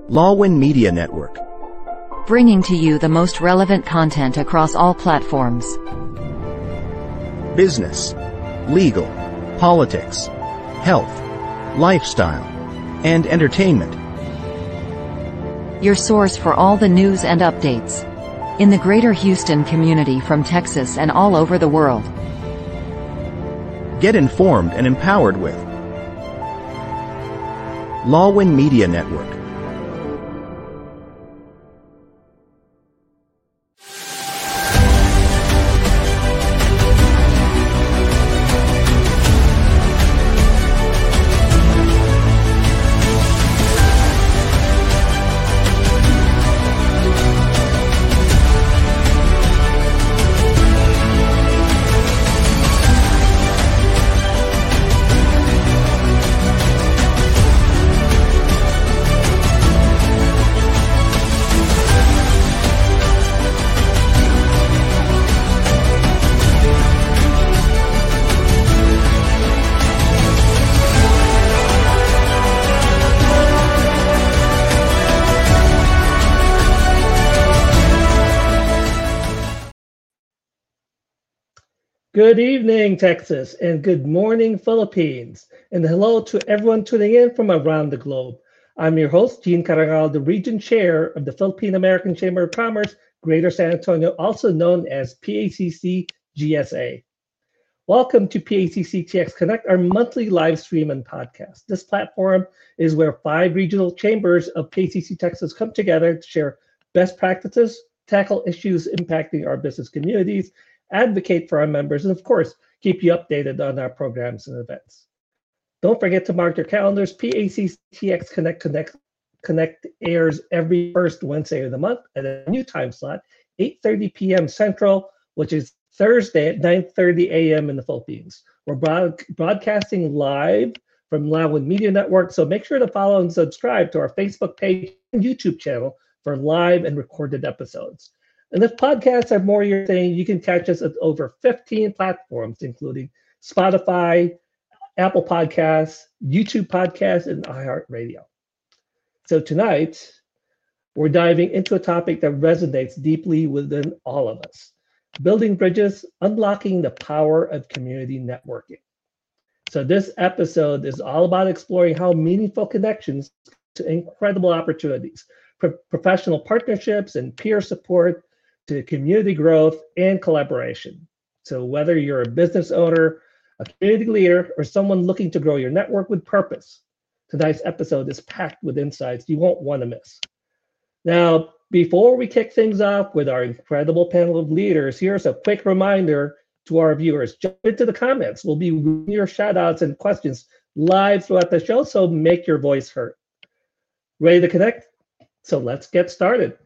Lawwin Media Network. Bringing to you the most relevant content across all platforms. Business, legal, politics, health, lifestyle, and entertainment. Your source for all the news and updates in the greater Houston community from Texas and all over the world. Get informed and empowered with Lawwin Media Network. Good evening, Texas, and good morning, Philippines, and hello to everyone tuning in from around the globe. I'm your host, Gene Carangal, the Region Chair of the Philippine American Chamber of Commerce, Greater San Antonio, also known as PACC GSA. Welcome to PACC TX Connect, our monthly live stream and podcast. This platform is where 5 regional chambers of PACC Texas come together to share best practices, tackle issues impacting our business communities, advocate for our members, and of course, keep you updated on our programs and events. Don't forget to mark your calendars. PACCTX Connect airs every first Wednesday of the month at a new time slot, 8:30 p.m. Central, which is Thursday at 9:30 a.m. in the Philippines. We're broadcasting live from Lawwin Media Network, so make sure to follow and subscribe to our Facebook page and YouTube channel for live and recorded episodes. And if podcasts are more your thing, you can catch us at over 15 platforms, including Spotify, Apple Podcasts, YouTube Podcasts, and iHeartRadio. So tonight, we're diving into a topic that resonates deeply within all of us: building bridges, unlocking the power of community networking. So this episode is all about exploring how meaningful connections to incredible opportunities, professional partnerships, and peer support to community growth and collaboration. So whether you're a business owner, a community leader, or someone looking to grow your network with purpose, tonight's episode is packed with insights you won't want to miss. Now, before we kick things off with our incredible panel of leaders, here's a quick reminder to our viewers. Jump into the comments. We'll be reading your shout outs and questions live throughout the show, so make your voice heard. Ready to connect? So let's get started.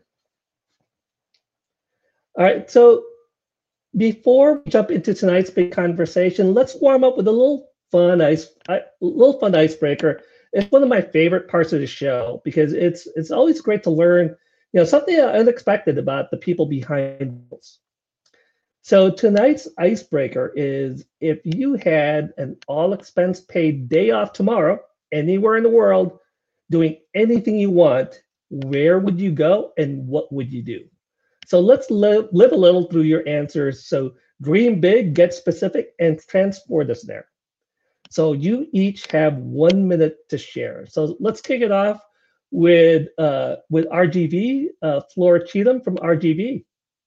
All right, so before we jump into tonight's big conversation, let's warm up with a little fun icebreaker. It's one of my favorite parts of the show because it's always great to learn, something unexpected about the people behind this. So tonight's icebreaker is: if you had an all-expense paid day off tomorrow, anywhere in the world, doing anything you want, where would you go and what would you do? So let's live a little through your answers. So dream big, get specific, and transport us there. So you each have 1 minute to share. So let's kick it off with RGV, Flora Cheatham from RGV.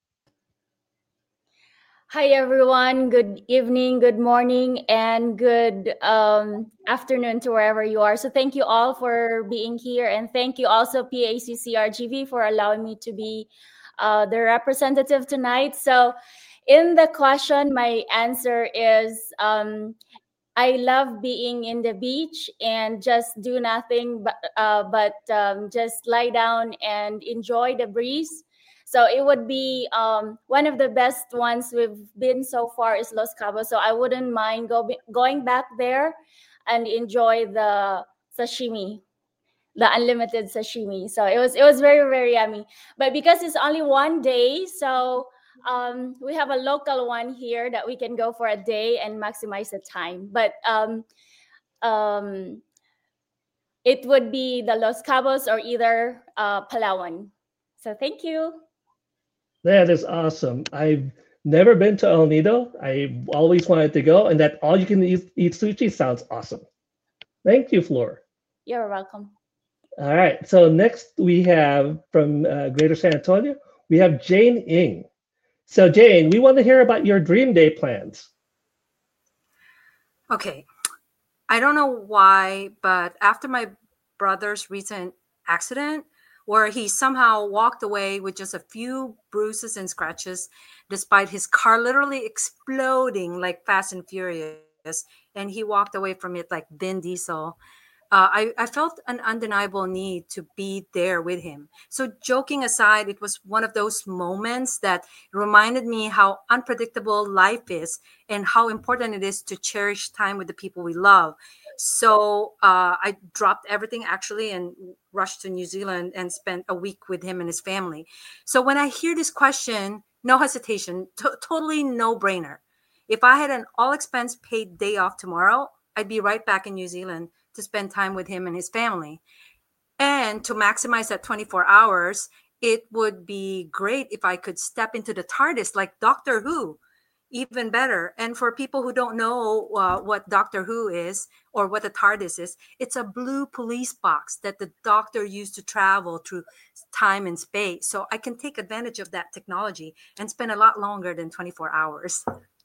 Hi, everyone. Good evening, good morning, and good afternoon to wherever you are. So thank you all for being here. And thank you also, PACC RGV, for allowing me to be the representative tonight. So in the question, my answer is I love being in the beach and just do nothing but just lie down and enjoy the breeze. So it would be one of the best ones we've been so far is Los Cabos. So I wouldn't mind going back there and enjoy the sashimi, the unlimited sashimi. So it was very, very yummy. But because it's only one day, so we have a local one here that we can go for a day and maximize the time. But it would be the Los Cabos or either Palawan. So thank you. That is awesome. I've never been to El Nido. I always wanted to go, and that all you can eat sushi sounds awesome. Thank you, Flor. You're welcome. All right. So next we have from Greater San Antonio, we have Jane Ng. So Jane, we want to hear about your dream day plans. Okay. I don't know why, but after my brother's recent accident, where he somehow walked away with just a few bruises and scratches, despite his car literally exploding like Fast and Furious, and he walked away from it like Vin Diesel. I felt an undeniable need to be there with him. So joking aside, it was one of those moments that reminded me how unpredictable life is and how important it is to cherish time with the people we love. So I dropped everything actually and rushed to New Zealand and spent a week with him and his family. So when I hear this question, no hesitation, totally no brainer. If I had an all expense paid day off tomorrow, I'd be right back in New Zealand to spend time with him and his family. And to maximize that 24 hours, it would be great if I could step into the TARDIS like Doctor Who, even better. And for people who don't know what Doctor Who is or what the TARDIS is, it's a blue police box that the doctor used to travel through time and space. So I can take advantage of that technology and spend a lot longer than 24 hours.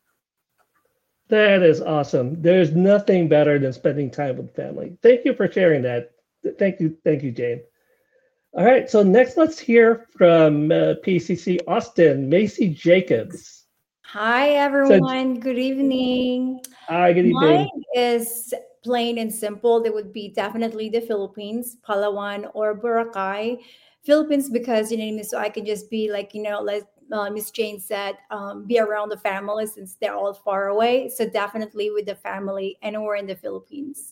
That is awesome. There's nothing better than spending time with family. Thank you for sharing that. Thank you, Jane. All right, so next let's hear from PCC Austin, Macy Jacobs. Hi, everyone. Good evening. Hi, good evening. Mine is plain and simple. It would be definitely the Philippines, Palawan or Boracay. Philippines because, so I can just be like, like Miss Jane said, be around the family since they're all far away. So definitely with the family anywhere in the Philippines.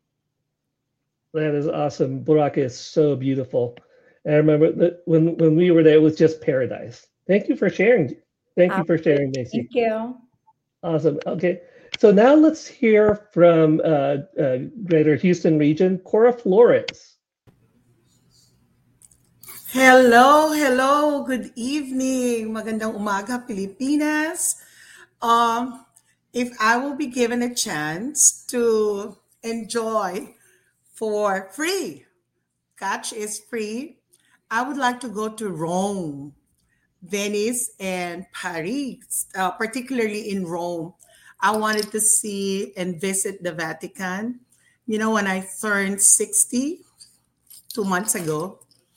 That is awesome. Boracay is so beautiful. And I remember that when we were there, it was just paradise. Thank you for sharing. Thank you for sharing, Macy. Thank you. Awesome. Okay. So now let's hear from Greater Houston region, Cora Flores. Hello, good evening. Magandang umaga, Pilipinas. If I will be given a chance to enjoy for free, catch is free, I would like to go to Rome, Venice, and Paris, particularly in Rome. I wanted to see and visit the Vatican. When I turned 60 2 months ago,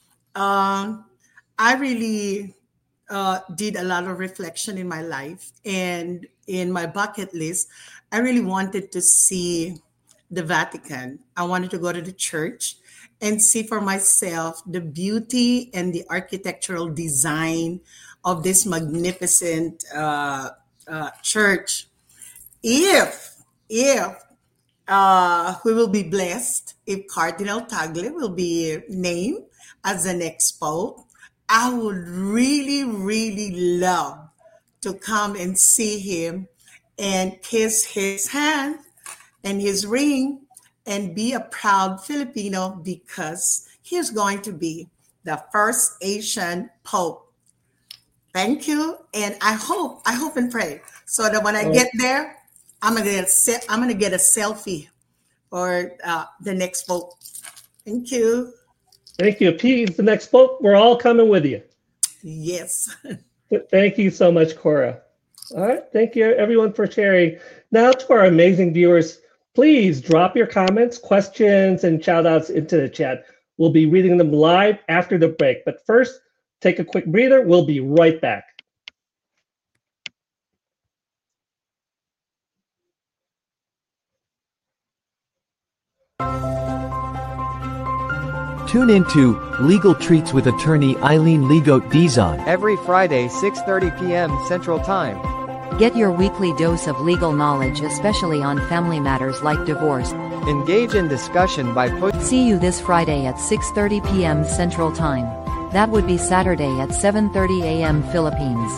I really did a lot of reflection in my life, and in my bucket list, I really wanted to see the Vatican. I wanted to go to the church and see for myself the beauty and the architectural design of this magnificent church. If we will be blessed, if Cardinal Tagle will be named as the next Pope, I would really, really love to come and see him and kiss his hand and his ring and be a proud Filipino because he's going to be the first Asian Pope. Thank you. And I hope and pray so that when I get there, I'm gonna get a selfie for the next Pope. Thank you. Thank you. He's the next Pope. We're all coming with you. Yes. Thank you so much, Cora. All right. Thank you, everyone, for sharing. Now to our amazing viewers, please drop your comments, questions, and shout outs into the chat. We'll be reading them live after the break. But first, take a quick breather. We'll be right back. Tune into Legal Treats with attorney Eileen Ligote Dizon every Friday, 6:30 p.m. Central Time. Get your weekly dose of legal knowledge, especially on family matters like divorce. Engage in discussion by See you this Friday at 6:30 p.m. Central Time. That would be Saturday at 7:30 a.m. Philippines.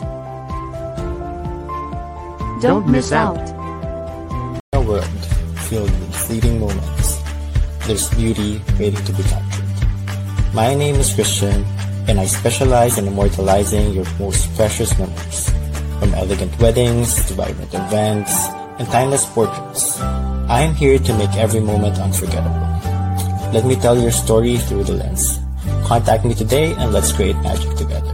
Don't miss out. A world filled with fleeting moments. there's beauty waiting to be captured. My name is Christian, and I specialize in immortalizing your most precious memories, from elegant weddings to vibrant events and timeless portraits. I am here to make every moment unforgettable. Let me tell your story through the lens. Contact me today and let's create magic together.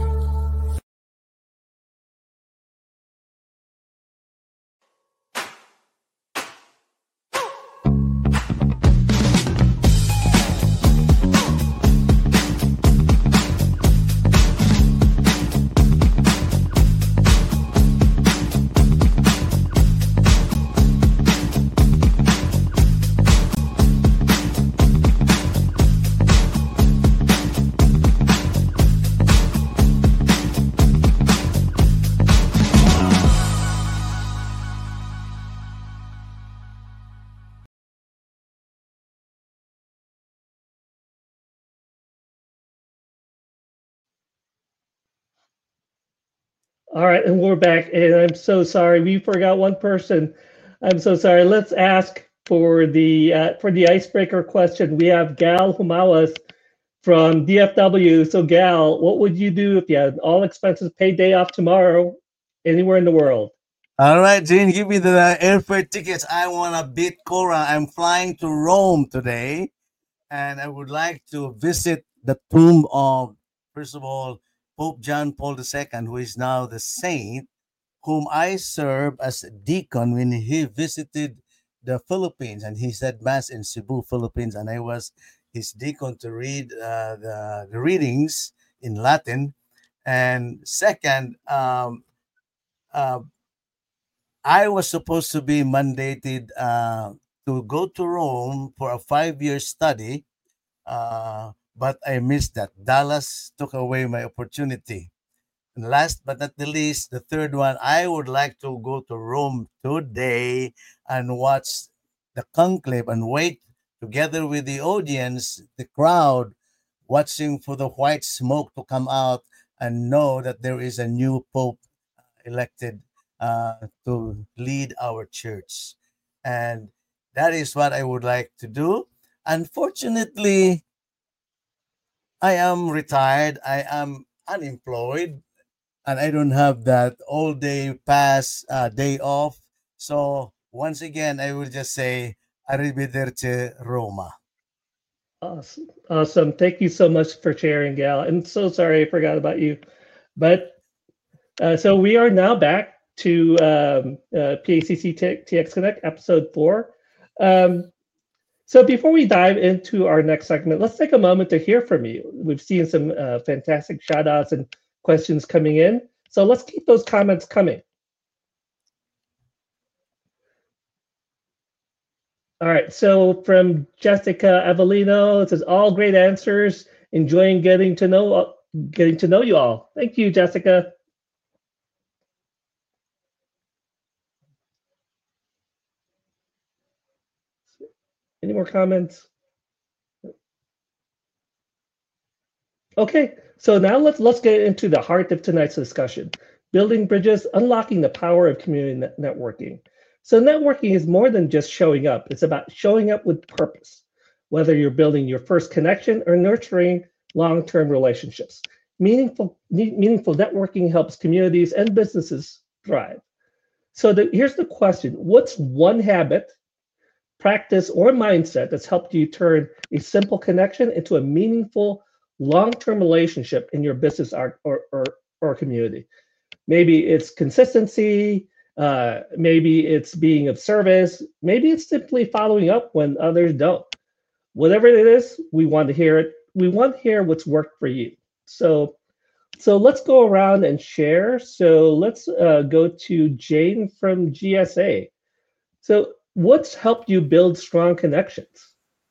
All right, and we're back, and I'm so sorry we forgot one person. I'm so sorry. Let's ask for the icebreaker question. We have Gal Humawas from DFW. So Gal, what would you do if you had all expenses paid day off tomorrow, anywhere in the world? All right, Jane, give me the airfare tickets. I want to beat Cora. I'm flying to Rome today, and I would like to visit the tomb of, first of all, Pope John Paul II, who is now the saint, whom I served as a deacon when he visited the Philippines, and he said Mass in Cebu, Philippines, and I was his deacon to read the readings in Latin. And second, I was supposed to be mandated to go to Rome for a 5-year study, but I missed that. Dallas took away my opportunity. And last but not the least, the third one, I would like to go to Rome today and watch the conclave and wait together with the audience, the crowd, watching for the white smoke to come out and know that there is a new pope elected to lead our church. And that is what I would like to do. Unfortunately, I am retired. I am unemployed, and I don't have that all-day pass day off. So once again, I will just say, Arrivederci Roma. Awesome. Awesome. Thank you so much for sharing, Gal. I'm so sorry I forgot about you. But so we are now back to PACC TX Connect, episode 4. So before we dive into our next segment, let's take a moment to hear from you. We've seen some fantastic shout outs and questions coming in. So let's keep those comments coming. All right, so from Jessica Avelino, it says all great answers. Enjoying getting to know you all. Thank you, Jessica. Any more comments? Okay, so now let's get into the heart of tonight's discussion: building bridges, unlocking the power of community networking. So networking is more than just showing up. It's about showing up with purpose, whether you're building your first connection or nurturing long-term relationships. Meaningful networking helps communities and businesses thrive. So here's the question: what's one habit, practice, or mindset that's helped you turn a simple connection into a meaningful long-term relationship in your business or community? Maybe it's consistency, maybe it's being of service, maybe it's simply following up when others don't. Whatever it is, we want to hear it. We want to hear what's worked for you. So let's go around and share. So let's go to Jane from GSA. So what's helped you build strong connections?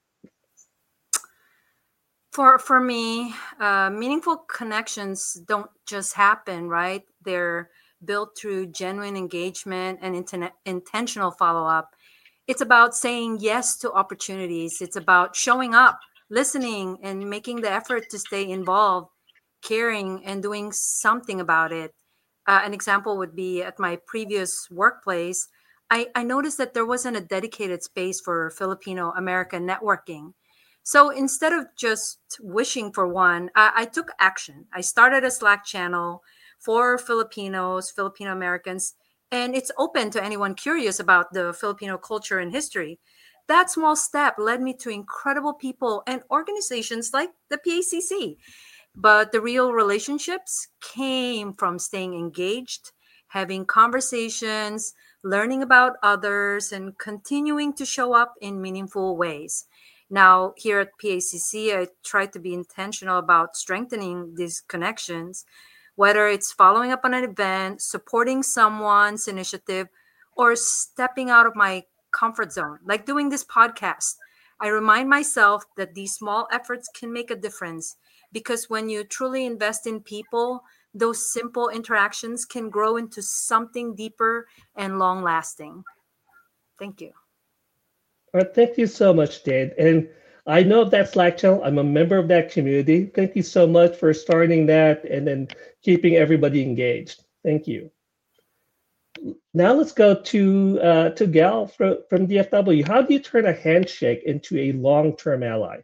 For me, meaningful connections don't just happen, right? They're built through genuine engagement and intentional follow-up. It's about saying yes to opportunities. It's about showing up, listening, and making the effort to stay involved, caring, and doing something about it. An example would be at my previous workplace, I noticed that there wasn't a dedicated space for Filipino American networking. So instead of just wishing for one, I took action. I started a Slack channel for Filipinos, Filipino Americans, and it's open to anyone curious about the Filipino culture and history. That small step led me to incredible people and organizations like the PACC. But the real relationships came from staying engaged, having conversations, learning about others, and continuing to show up in meaningful ways. Now, here at PACC, I try to be intentional about strengthening these connections, whether it's following up on an event, supporting someone's initiative, or stepping out of my comfort zone, like doing this podcast. I remind myself that these small efforts can make a difference because when you truly invest in people, those simple interactions can grow into something deeper and long lasting. Thank you. All right, thank you so much, Jade. And I know of that Slack channel. I'm a member of that community. Thank you so much for starting that and then keeping everybody engaged. Thank you. Now let's go to Gal from DFW. How do you turn a handshake into a long-term ally?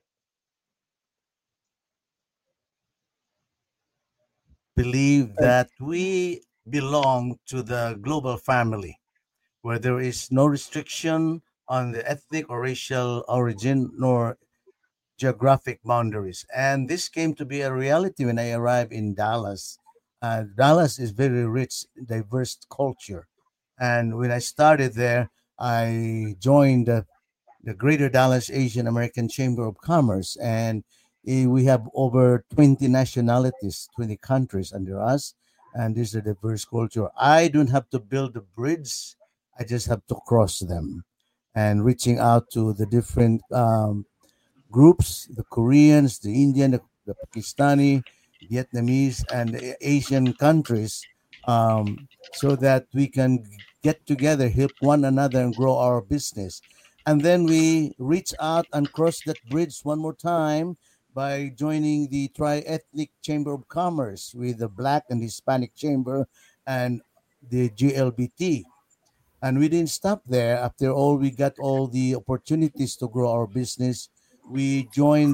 Believe that we belong to the global family where there is no restriction on the ethnic or racial origin nor geographic boundaries. And this came to be a reality when I arrived in Dallas. Dallas is very rich, diverse culture. And when I started there, I joined the Greater Dallas Asian American Chamber of Commerce. And we have over 20 nationalities, 20 countries under us. And this is a diverse culture. I don't have to build a bridge, I just have to cross them. And reaching out to the different groups, the Koreans, the Indian, the Pakistani, Vietnamese, and the Asian countries, so that we can get together, help one another, and grow our business. And then we reach out and cross that bridge one more time by joining the Tri-Ethnic Chamber of Commerce with the Black and Hispanic Chamber and the GLBT. And we didn't stop there. After all, we got all the opportunities to grow our business. We joined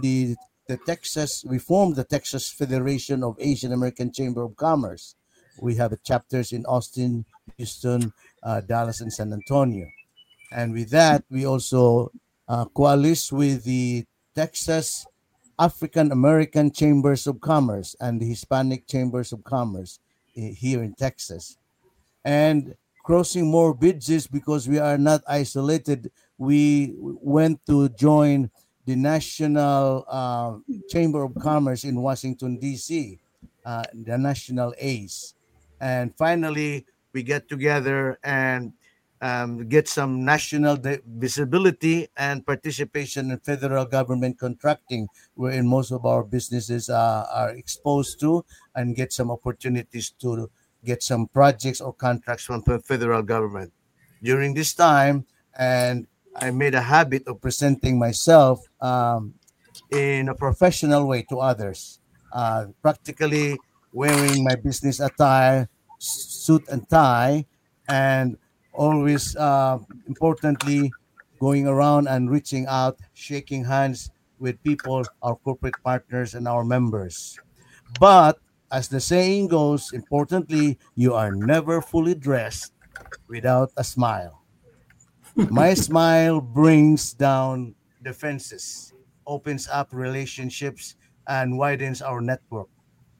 we formed the Texas Federation of Asian American Chamber of Commerce. We have chapters in Austin, Houston, Dallas, and San Antonio. And with that, we also coalesce with the Texas African American Chambers of Commerce and the Hispanic Chambers of Commerce here in Texas. And crossing more bridges because we are not isolated. We went to join the National Chamber of Commerce in Washington, D.C., the National ACE. And finally, we get together and get some national visibility and participation in federal government contracting, wherein most of our businesses are exposed to and get some opportunities to get some projects or contracts from the federal government. During this time, and I made a habit of presenting myself in a professional way to others, practically wearing my business attire, suit and tie, and always importantly going around and reaching out, shaking hands with people, our corporate partners and our members. But as the saying goes, importantly, you are never fully dressed without a smile. My smile brings down defenses, opens up relationships, and widens our network.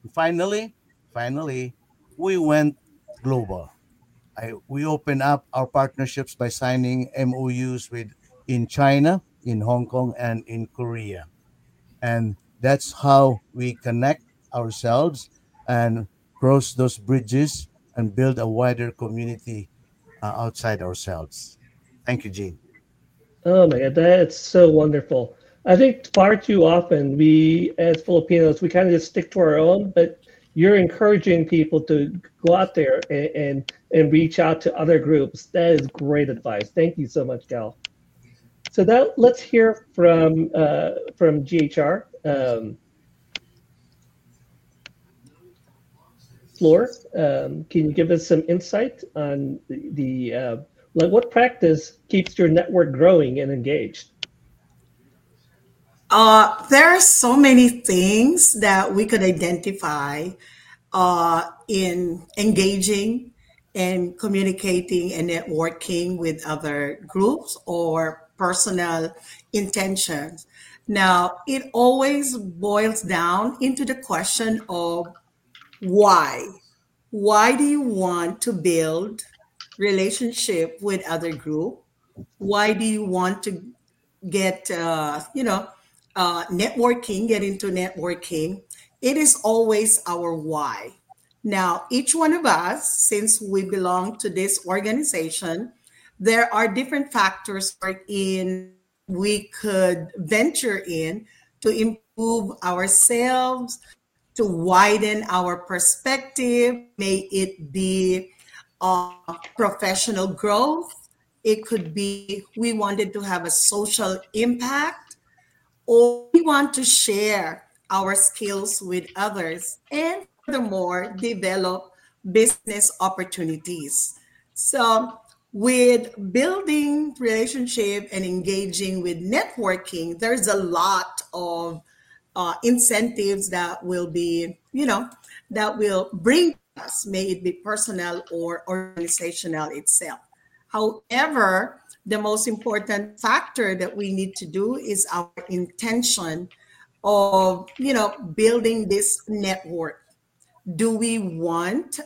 Finally, we went global. We opened up our partnerships by signing MOUs with in China, in Hong Kong, and in Korea. And that's how we connect ourselves and cross those bridges and build a wider community outside ourselves. Thank you, Gene. Oh my God, that's so wonderful. I think far too often we, as Filipinos, we kind of just stick to our own, but you're encouraging people to go out there and reach out to other groups. That is great advice. Thank you so much, Gal. So now let's hear from GHR. Floor, can you give us some insight on like what practice keeps your network growing and engaged? There are so many things that we could identify in engaging and communicating and networking with other groups or personal intentions. Now, it always boils down into the question of why. Why do you want to build relationship with other group? Why do you want to get networking, get into networking? It is always our why. Now, each one of us, since we belong to this organization, there are different factors in we could venture in to improve ourselves, to widen our perspective. May it be professional growth. It could be we wanted to have a social impact, or we want to share our skills with others, and furthermore, develop business opportunities. So, with building relationship and engaging with networking, there's a lot of incentives that will be, that will bring us, may it be personal or organizational itself. However, the most important factor that we need to do is our intention of, building this network. Do we want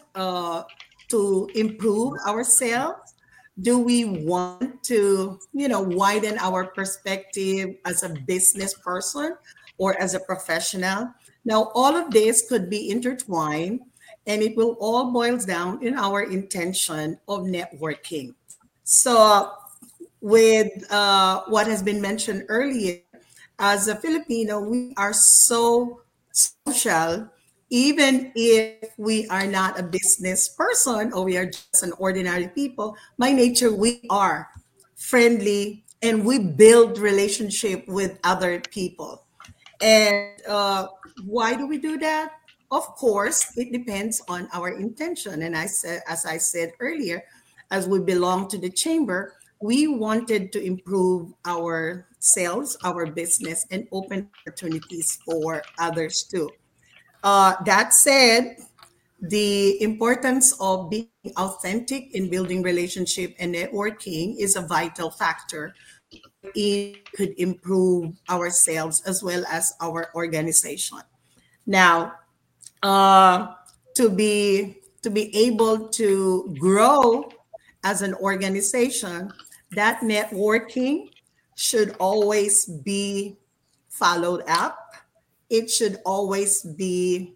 to improve ourselves? Do we want to, widen our perspective as a business person or as a professional? Now, all of this could be intertwined, and it will all boils down in our intention of networking. So, with what has been mentioned earlier, as a Filipino, we are so social, even if we are not a business person or we are just an ordinary people. By nature, we are friendly and we build relationship with other people. And why do we do that? Of course, it depends on our intention. And as I said earlier, as we belong to the chamber, we wanted to improve our sales, our business, and open opportunities for others too. That said, the importance of being authentic in building relationship and networking is a vital factor. It could improve ourselves as well as our organization. Now, uh, to be able to grow as an organization, that networking should always be followed up. It should always be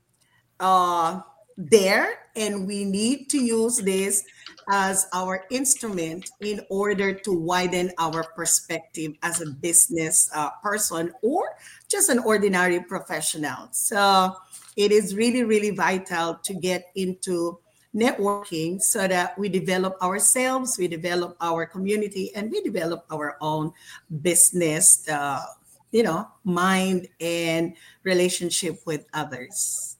there, and we need to use this as our instrument in order to widen our perspective as a business person or just an ordinary professional. So it is really, really vital to get into networking so that we develop ourselves, we develop our community, and we develop our own business, mind and relationship with others.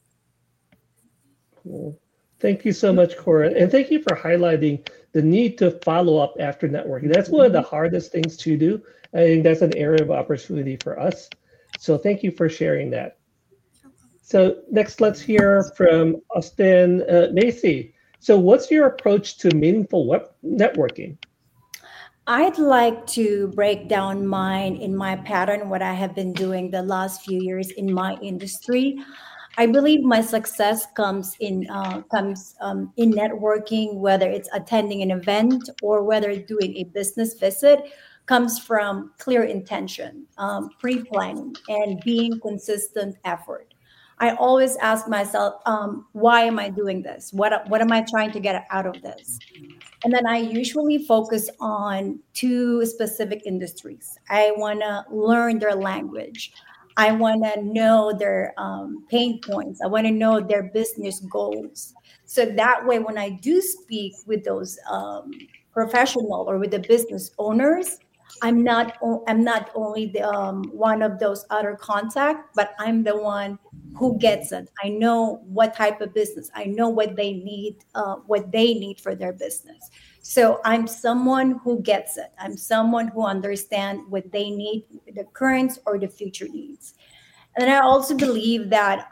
Cool. Thank you so much, Cora. And thank you for highlighting the need to follow up after networking. That's one of the hardest things to do. I think that's an area of opportunity for us. So thank you for sharing that. So next, let's hear from Austin Macy. So what's your approach to meaningful networking? I'd like to break down mine in my pattern, what I have been doing the last few years in my industry. I believe my success comes in networking, whether it's attending an event or whether doing a business visit, comes from clear intention, pre-planning, and being consistent effort. I always ask myself, why am I doing this? What am I trying to get out of this? And then I usually focus on two specific industries. I want to learn their language. I want to know their pain points. I want to know their business goals. So that way, when I do speak with those professional or with the business owners, I'm not only the one of those other contact, but I'm the one who gets it. I know what type of business. I know what they need for their business. So I'm someone who gets it. I'm someone who understands what they need, the current or the future needs. And I also believe that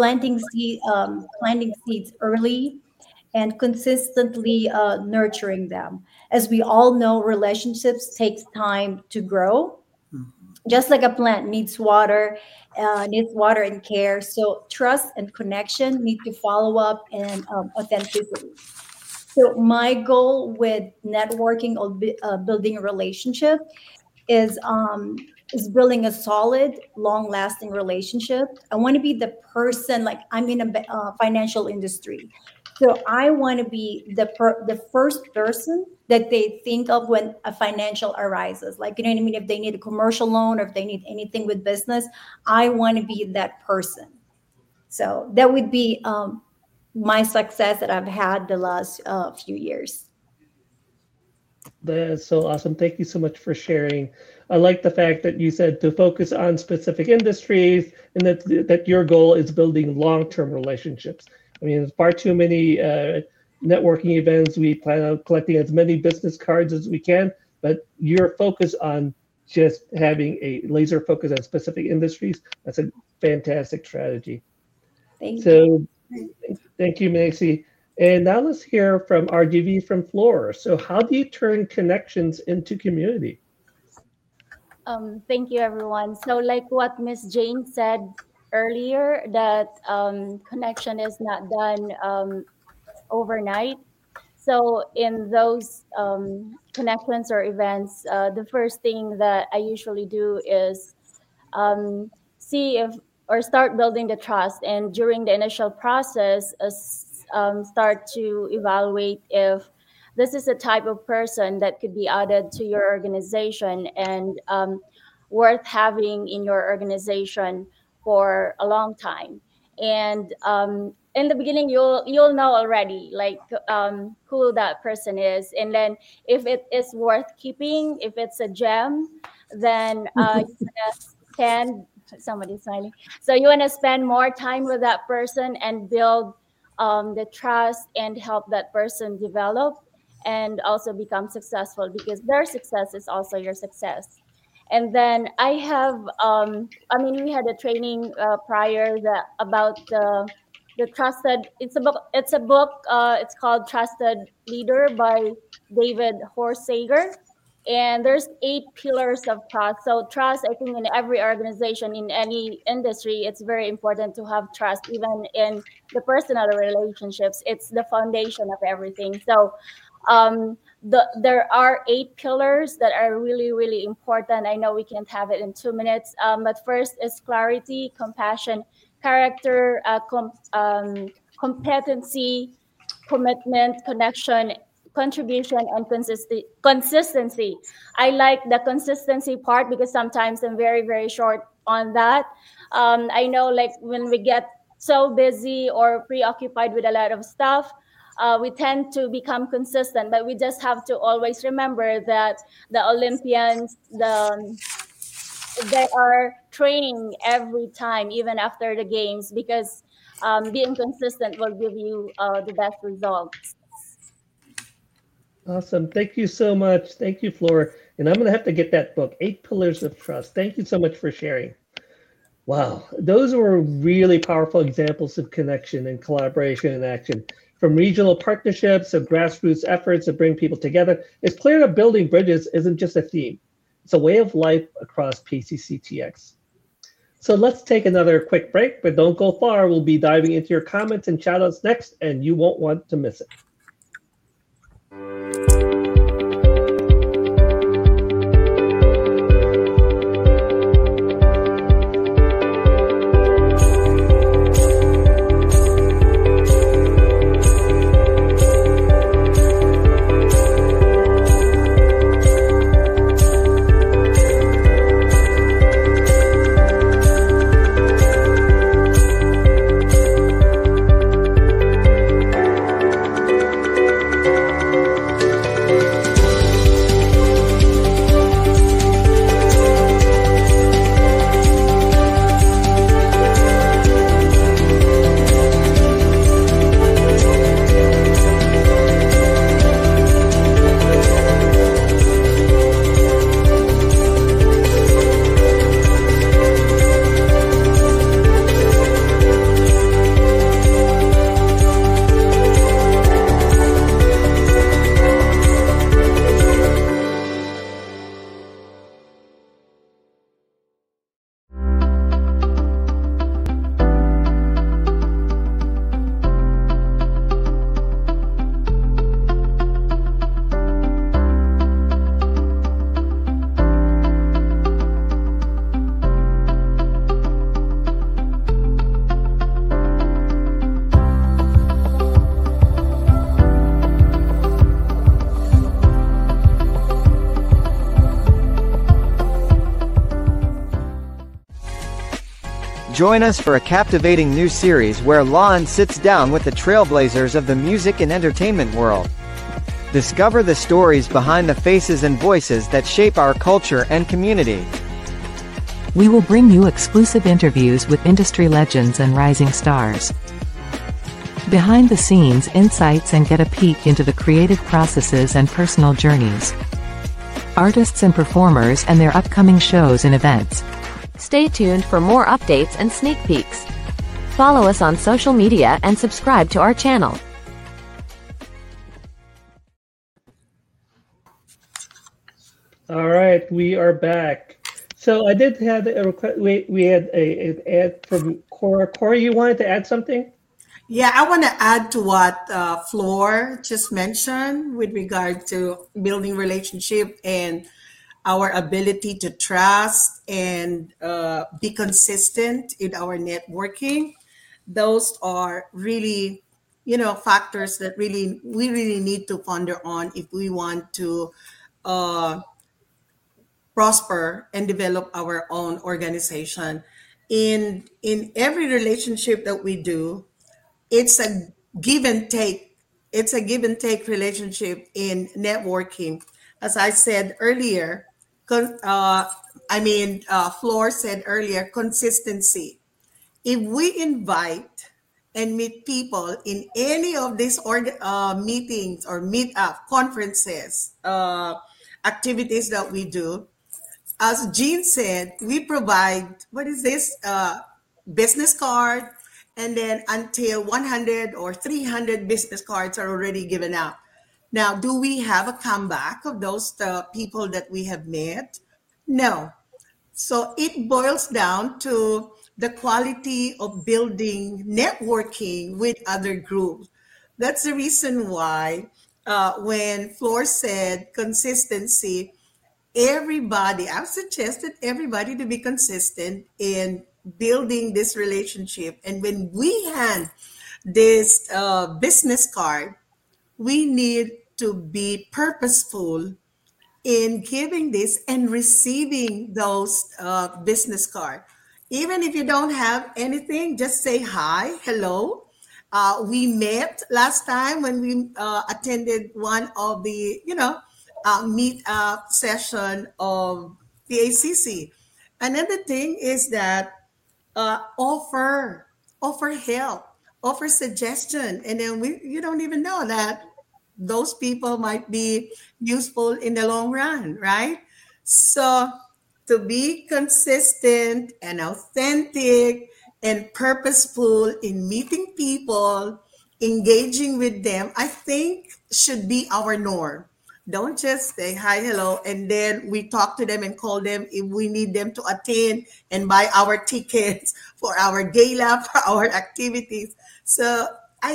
planting seeds early and consistently nurturing them. As we all know, relationships takes time to grow. Just like a plant needs water and care. So trust and connection need to follow up and authenticity. So my goal with networking or building a relationship is building a solid, long-lasting relationship. I want to be the person, like I'm in a financial industry, so I want to be the first person that they think of when a financial arises. Like, you know what I mean? If they need a commercial loan or if they need anything with business, I want to be that person. So that would be my success that I've had the last few years. That's so awesome. Thank you so much for sharing. I like the fact that you said to focus on specific industries and that your goal is building long-term relationships. I mean, there's far too many networking events. We plan on collecting as many business cards as we can, but your focus on just having a laser focus on specific industries, that's a fantastic strategy. Thank you. Thank you, Maxie. And now let's hear from RGV from Floor. So how do you turn connections into community? Thank you, everyone. So like what Miss Jane said earlier, that connection is not done overnight. So in those connections or events, the first thing that I usually do is see if or start building the trust. And during the initial process, start to evaluate if this is a type of person that could be added to your organization and worth having in your organization for a long time. And in the beginning, you'll know already like who that person is, and then if it is worth keeping, if it's a gem, then you wanna spend. Somebody's smiling. So you want to spend more time with that person and build the trust and help that person develop and also become successful, because their success is also your success. And then I have, we had a training prior about the trusted. It's a book. It's called Trusted Leader by David Horsager. And there's 8 pillars of trust. So trust, I think, in every organization, in any industry, it's very important to have trust. Even in the personal relationships, it's the foundation of everything. So there are 8 pillars that are really, really important. I know we can't have it in 2 minutes, but first is clarity, compassion, character, competency, commitment, connection, contribution, and consistency. I like the consistency part because sometimes I'm very, very short on that. I know, like, when we get so busy or preoccupied with a lot of stuff, we tend to become consistent, but we just have to always remember that the Olympians, they are training every time, even after the games, because being consistent will give you the best results. Awesome. Thank you so much. Thank you, Floor. And I'm going to have to get that book, 8 Pillars of Trust. Thank you so much for sharing. Wow. Those were really powerful examples of connection and collaboration and action. From regional partnerships to grassroots efforts to bring people together, it's clear that building bridges isn't just a theme. It's a way of life across PCCTX. So let's take another quick break, but don't go far. We'll be diving into your comments and shout-outs next, and you won't want to miss it. Join us for a captivating new series where Lon sits down with the trailblazers of the music and entertainment world. Discover the stories behind the faces and voices that shape our culture and community. We will bring you exclusive interviews with industry legends and rising stars. Behind the scenes insights and get a peek into the creative processes and personal journeys. Artists and performers and their upcoming shows and events. Stay tuned for more updates and sneak peeks. Follow us on social media and subscribe to our channel. All right, we are back. So I did have a request. We had an ad from Cora. Cora, you wanted to add something? Yeah, I want to add to what Floor just mentioned with regard to building relationship and our ability to trust and be consistent in our networking. Those are really, factors that we really need to ponder on if we want to prosper and develop our own organization. In every relationship that we do, it's a give and take. It's a give and take relationship in networking. As I said earlier, Floor said earlier, consistency. If we invite and meet people in any of these meetings or meetup conferences, activities that we do, as Jean said, we provide, business card, and then until 100 or 300 business cards are already given out. Now, do we have a comeback of those people that we have met? No. So it boils down to the quality of building networking with other groups. That's the reason why when Floor said consistency, I've suggested everybody to be consistent in building this relationship. And when we hand this business card, we need to be purposeful in giving this and receiving those business cards. Even if you don't have anything, just say hi, hello. We met last time when we attended one of the, meet-up session of the ACC. Another thing is that offer help, offer suggestion, and then you don't even know that those people might be useful in the long run, right? So to be consistent and authentic and purposeful in meeting people, engaging with them, I think should be our norm. Don't just say hi, hello, and then we talk to them and call them if we need them to attend and buy our tickets for our gala, for our activities. So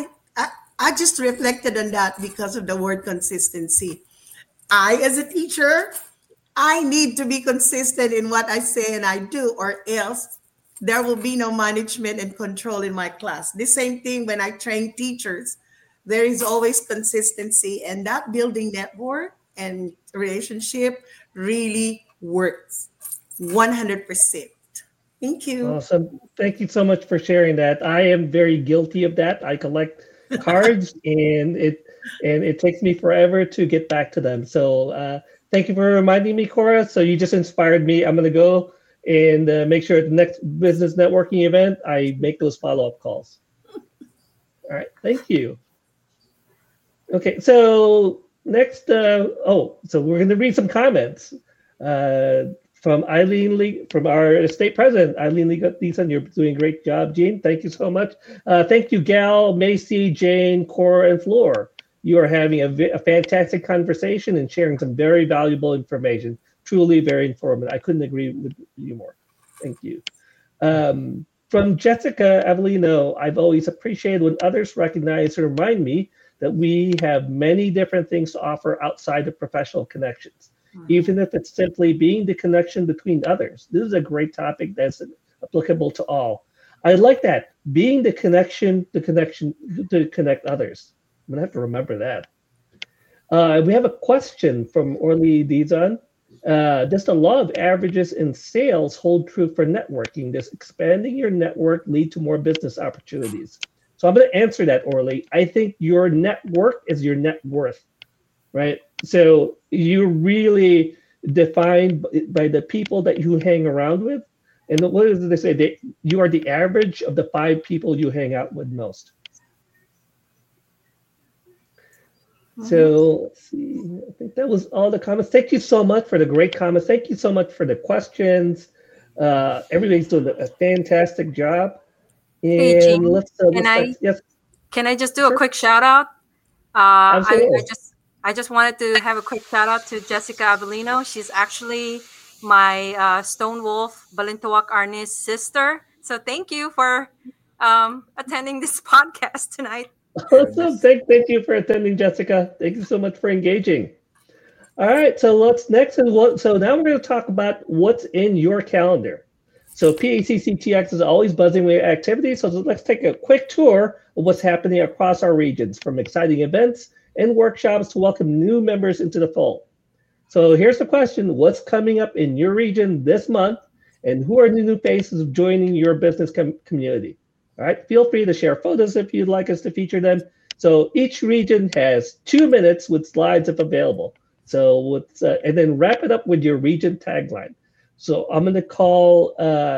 I just reflected on that because of the word consistency. As a teacher, I need to be consistent in what I say and I do, or else there will be no management and control in my class. The same thing when I train teachers. There is always consistency, and that building network and relationship really works 100%. Thank you. Awesome. Thank you so much for sharing that. I am very guilty of that. I collect cards and it takes me forever to get back to them. So thank you for reminding me, Cora. So you just inspired me. I'm going to go and make sure at the next business networking event, I make those follow-up calls. All right. Thank you. Okay, so next, so we're going to read some comments from Eileen Lee, from our state president, Eileen Lee-Thiessen. You're doing a great job, Jean. Thank you so much. Thank you, Gal, Macy, Jane, Cora, and Floor. You are having a fantastic conversation and sharing some very valuable information. Truly very informative. I couldn't agree with you more. Thank you. From Jessica Avellino, I've always appreciated when others recognize and remind me that we have many different things to offer outside of professional connections, even if it's simply being the connection between others. This is a great topic that's applicable to all. I like that, being the connection to connect others. I'm gonna have to remember that. We have a question from Orly Dizon. Does the law of averages in sales hold true for networking? Does expanding your network lead to more business opportunities? So I'm going to answer that, Orly. I think your network is your net worth, right? So you're really defined by the people that you hang around with. And what does they say? You are the average of the 5 people you hang out with most. So let's see. I think that was all the comments. Thank you so much for the great comments. Thank you so much for the questions. Everybody's doing a fantastic job. And Hey, Gene, let's yes. Can I just do a quick shout out? Absolutely. I just wanted to have a quick shout out to Jessica Avellino. She's actually my Stone Wolf Balintawak Arnis sister. So thank you for attending this podcast tonight. Awesome. Thank you for attending, Jessica. Thank you so much for engaging. All right, so so now we're going to talk about what's in your calendar. So PACCTX is always buzzing with activities, so let's take a quick tour of what's happening across our regions, from exciting events and workshops to welcome new members into the fold. So here's the question: what's coming up in your region this month, and who are the new faces joining your business community? All right, feel free to share photos if you'd like us to feature them. So each region has 2 minutes with slides if available. So and then wrap it up with your region tagline. So I'm going to call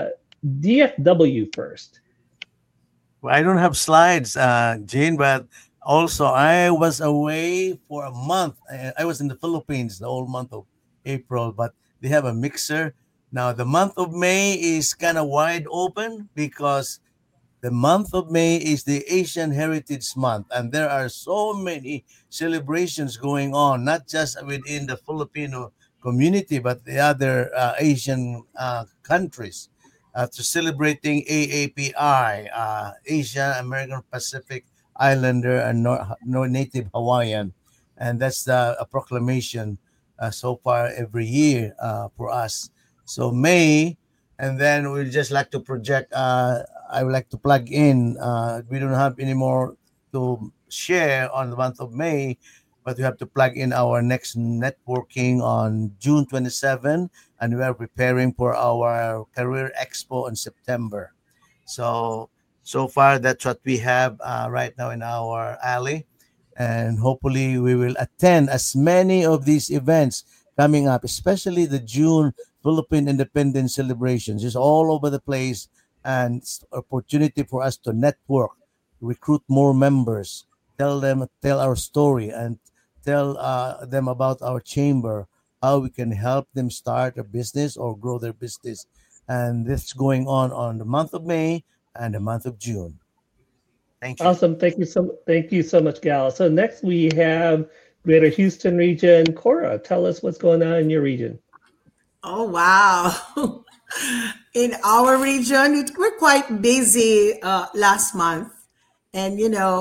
DFW first. Well, I don't have slides, Jane, but also I was away for a month. I was in the Philippines the whole month of April, but they have a mixer. Now, the month of May is kind of wide open because the month of May is the Asian Heritage Month, and there are so many celebrations going on, not just within the Filipino community, but the other Asian countries to celebrating AAPI, Asian American Pacific Islander and Native Hawaiian. And that's a proclamation so far every year for us. So May, and then we just like to project, I would like to plug in, we don't have any more to share on the month of May, but we have to plug in our next networking on June 27, and we are preparing for our Career Expo in September. So far, that's what we have right now in our alley, and hopefully we will attend as many of these events coming up, especially the June Philippine Independence celebrations. It's all over the place, and it's an opportunity for us to network, recruit more members, tell our story, and tell them about our chamber, how we can help them start a business or grow their business. And this is going on the month of May and the month of June. Thank you. Awesome. Thank you so much, Gal. So next we have Greater Houston region. Cora, tell us what's going on in your region. Oh, wow. In our region, we're quite busy last month. And,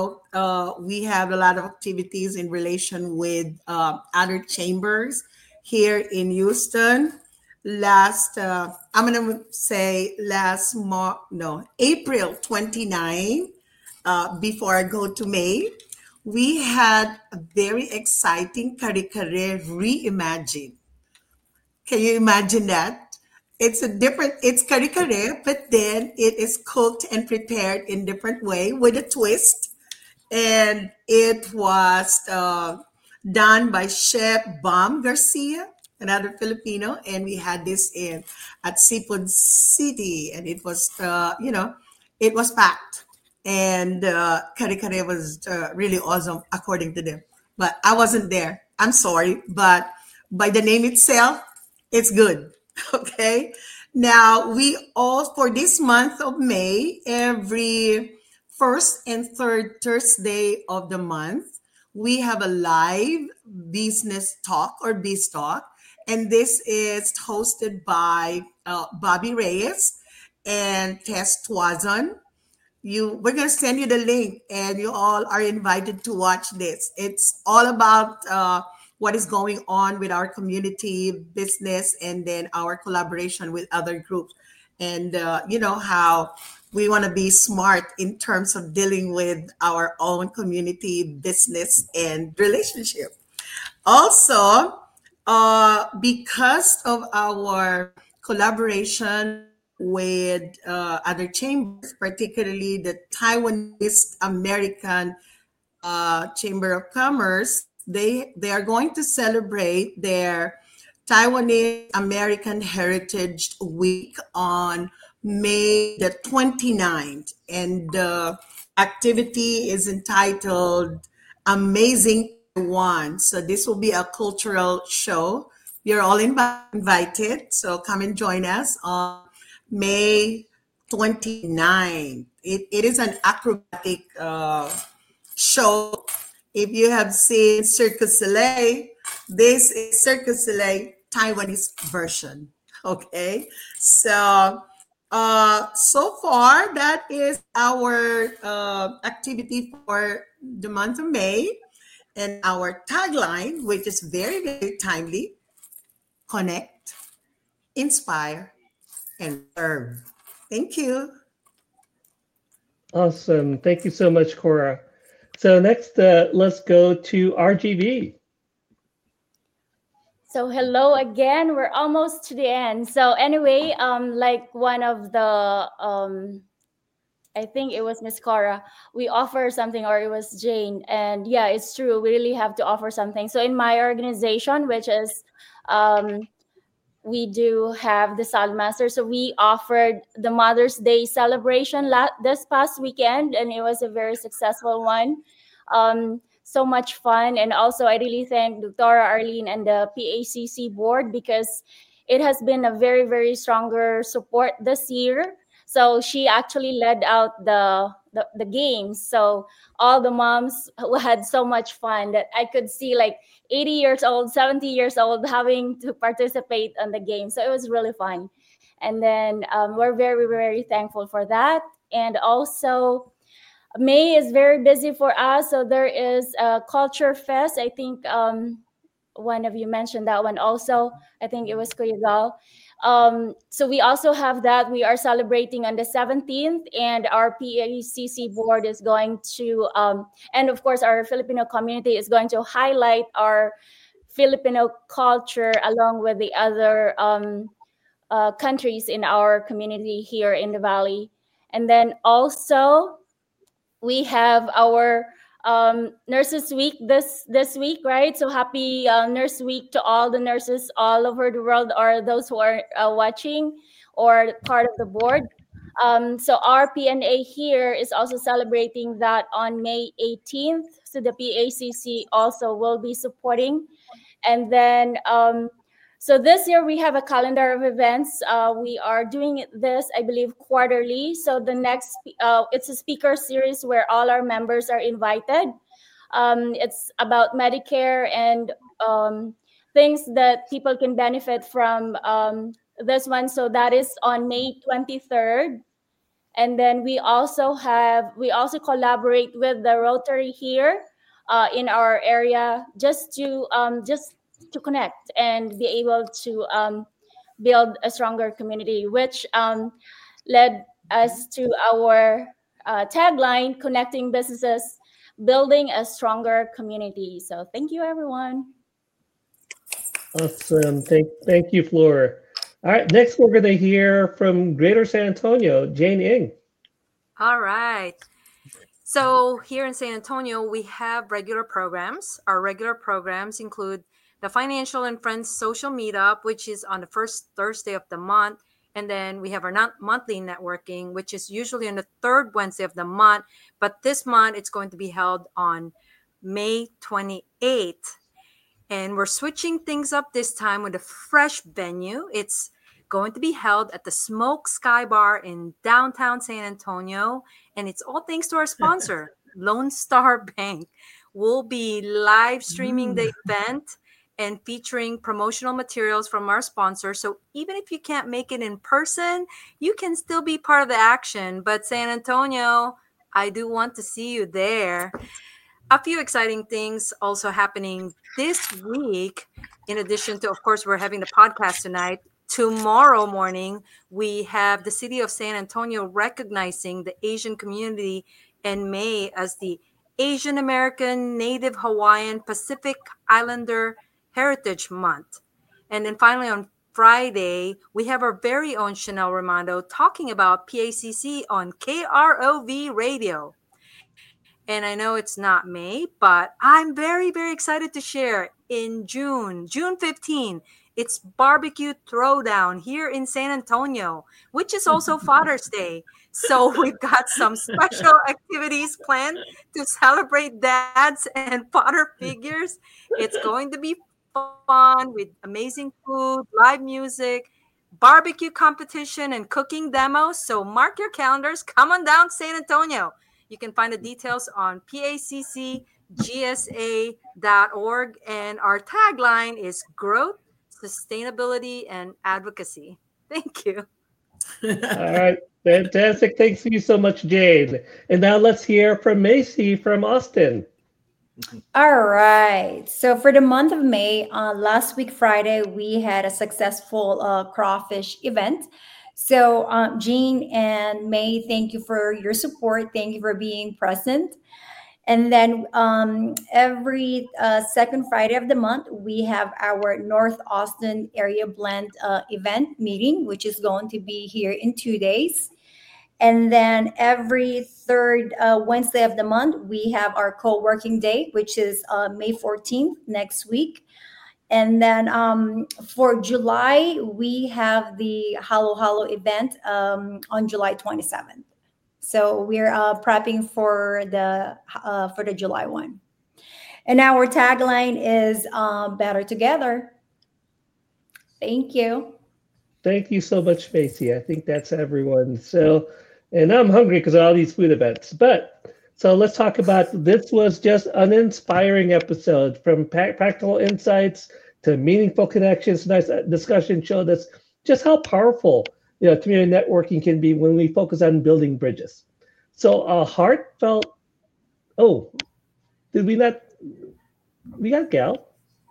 we have a lot of activities in relation with other chambers here in Houston. I'm going to say April 29, before I go to May, we had a very exciting Kare Kare Reimagine. Can you imagine that? It's Kare Kare, but then it is cooked and prepared in different way with a twist. And it was done by Chef Bam Garcia, another Filipino. And we had this at Seafood City, and it was, it was packed. And Kare Kare was really awesome, according to them. But I wasn't there. I'm sorry. But by the name itself, it's good. Okay. Now, for this month of May, every first and third Thursday of the month, we have a live business talk or biz talk. And this is hosted by Bobby Reyes and Tess Twazon. We're going to send you the link, and you all are invited to watch this. It's all about what is going on with our community business, and then our collaboration with other groups, and how we want to be smart in terms of dealing with our own community business and relationship. Also, Because of our collaboration with other chambers, particularly the Taiwanese American Chamber of Commerce, they are going to celebrate their Taiwanese American Heritage Week on May the 29th. And the activity is entitled Amazing Taiwan. So this will be a cultural show. You're all invited. So come and join us on May 29th. It is an acrobatic show. If you have seen Circus Soleil, this is Circus Soleil Taiwanese version. Okay, so so far that is our activity for the month of May, and our tagline, which is very, very timely: connect, inspire, and serve. Thank you. Awesome. Thank you so much, Cora. So next, let's go to RGV. So hello again. We're almost to the end. So anyway, like one of the I think it was Miss Cora, we offer something, or it was Jane. And yeah, it's true. We really have to offer something. So in my organization, which is we do have the Salmaster. So we offered the Mother's Day celebration this past weekend, and it was a very successful one. So much fun. And also, I really thank Dr. Arlene and the PACC board, because it has been a very, very stronger support this year. So she actually led out the games. So all the moms had so much fun that I could see like 80 years old, 70 years old having to participate on the game. So it was really fun. And then we're very, very thankful for that. And also, May is very busy for us. So there is a Culture Fest. I think one of you mentioned that one also. I think it was Kuyagal. So we also have that. We are celebrating on the 17th, and our PACC board is going to, and of course, our Filipino community is going to highlight our Filipino culture along with the other countries in our community here in the Valley. And then also, we have our Nurses Week this week, right? So happy Nurse Week to all the nurses all over the world, or those who are watching or part of the board. So our PNA here is also celebrating that on May 18th. So the PACC also will be supporting. And then so this year we have a calendar of events. We are doing this, I believe, quarterly. So the next, it's a speaker series where all our members are invited. It's about Medicare and things that people can benefit from this one. So that is on May 23rd. And then we also collaborate with the Rotary here in our area, just to connect and be able to build a stronger community, which led us to our tagline: connecting businesses, building a stronger community. So thank you, everyone. Awesome. Thank you, Flora. All right, next we're going to hear from Greater San Antonio, Jane Ng. All right. So here in San Antonio, we have regular programs. Our regular programs include the Financial and Friends Social Meetup, which is on the first Thursday of the month. And then we have our monthly networking, which is usually on the third Wednesday of the month. But this month, it's going to be held on May 28th. And we're switching things up this time with a fresh venue. It's going to be held at the Smoke Sky Bar in downtown San Antonio. And it's all thanks to our sponsor, Lone Star Bank. We'll be live streaming the event and featuring promotional materials from our sponsor. So even if you can't make it in person, you can still be part of the action. But San Antonio, I do want to see you there. A few exciting things also happening this week. In addition to, of course, we're having the podcast tonight. Tomorrow morning, we have the city of San Antonio recognizing the Asian community in May as the Asian American, Native Hawaiian, Pacific Islander Heritage Month. And then finally on Friday, we have our very own Chanel Raimondo talking about PACC on KROV Radio. And I know it's not May, but I'm very, very excited to share in June 15, it's Barbecue Throwdown here in San Antonio, which is also Father's Day. So we've got some special activities planned to celebrate dads and father figures. It's going to be fun with amazing food, live music, barbecue competition, and cooking demos. So mark your calendars. Come on down to San Antonio. You can find the details on paccgsa.org. And our tagline is growth, sustainability, and advocacy. Thank you. All right. Fantastic. Thanks you so much, Jane. And now let's hear from Macy from Austin. All right. So for the month of May, last week, Friday, we had a successful crawfish event. So Jean and May, thank you for your support. Thank you for being present. And then every second Friday of the month, we have our North Austin Area Blend event meeting, which is going to be here in 2 days. And then every third Wednesday of the month, we have our co-working day, which is May 14th next week. And then for July, we have the Halo Halo event on July 27th. So we're prepping for the July one. And our tagline is Better Together. Thank you. Thank you so much, Macy. I think that's everyone. So, and I'm hungry because of all these food events. So let's talk about, this was just an inspiring episode, from practical insights to meaningful connections. Nice discussion showed us just how powerful community networking can be when we focus on building bridges. So a heartfelt, did we not, we got Gal?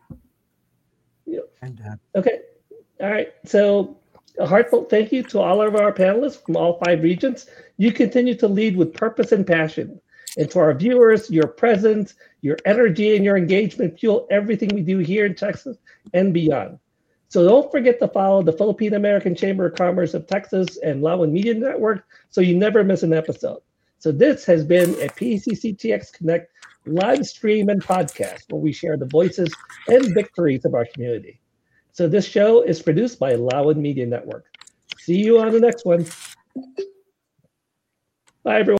Yeah. Okay, all right. So a heartfelt thank you to all of our panelists from all 5 regions. You continue to lead with purpose and passion. And to our viewers, your presence, your energy, and your engagement fuel everything we do here in Texas and beyond. So don't forget to follow the Philippine American Chamber of Commerce of Texas and Lawan Media Network so you never miss an episode. So this has been a PACC TX Connect live stream and podcast where we share the voices and victories of our community. So this show is produced by Lawan Media Network. See you on the next one. Bye, everyone.